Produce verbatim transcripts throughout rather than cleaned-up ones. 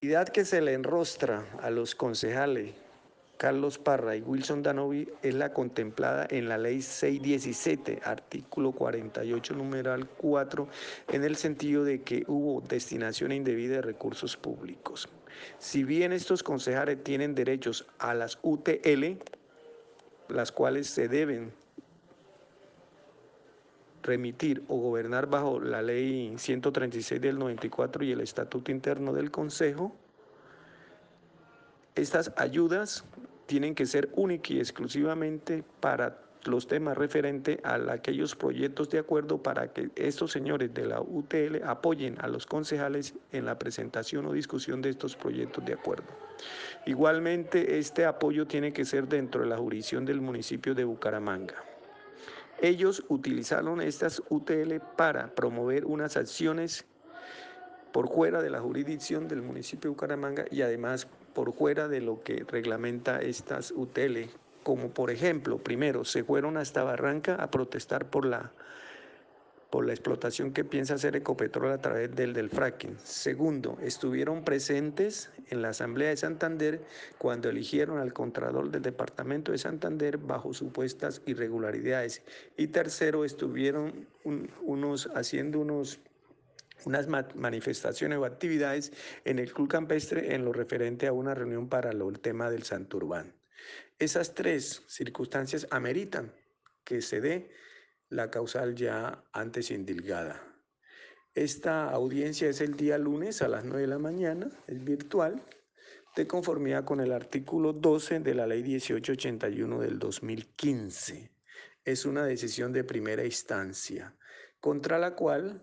La que se le enrostra a los concejales Carlos Parra y Wilson Danovi es la contemplada en la ley seiscientos diecisiete, artículo cuarenta y ocho, numeral cuatro, en el sentido de que hubo destinación indebida de recursos públicos. Si bien estos concejales tienen derechos a las U T L, las cuales se deben remitir o gobernar bajo la ley ciento treinta y seis del noventa y cuatro y el estatuto interno del Consejo, estas ayudas tienen que ser únicas y exclusivamente para los temas referentes a aquellos proyectos de acuerdo para que estos señores de la U T L apoyen a los concejales en la presentación o discusión de estos proyectos de acuerdo. Igualmente, este apoyo tiene que ser dentro de la jurisdicción del municipio de Bucaramanga. Ellos utilizaron estas U T L para promover unas acciones por fuera de la jurisdicción del municipio de Bucaramanga y además por fuera de lo que reglamenta estas U T L, como por ejemplo, primero, se fueron hasta Barranca a protestar por la, por la explotación que piensa hacer Ecopetrol a través del, del fracking. Segundo, estuvieron presentes en la Asamblea de Santander cuando eligieron al Contralor del Departamento de Santander bajo supuestas irregularidades. Y tercero, estuvieron un, unos, haciendo unos unas manifestaciones o actividades en el Club Campestre en lo referente a una reunión para lo, el tema del Santurbán. Esas tres circunstancias ameritan que se dé la causal ya antes indilgada. Esta audiencia es el día lunes a las nueve de la mañana, es virtual, de conformidad con el artículo doce de la ley dieciocho ochenta y uno del dos mil quince. Es una decisión de primera instancia, contra la cual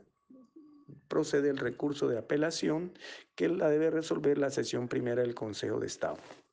procede el recurso de apelación que la debe resolver la sesión primera del Consejo de Estado.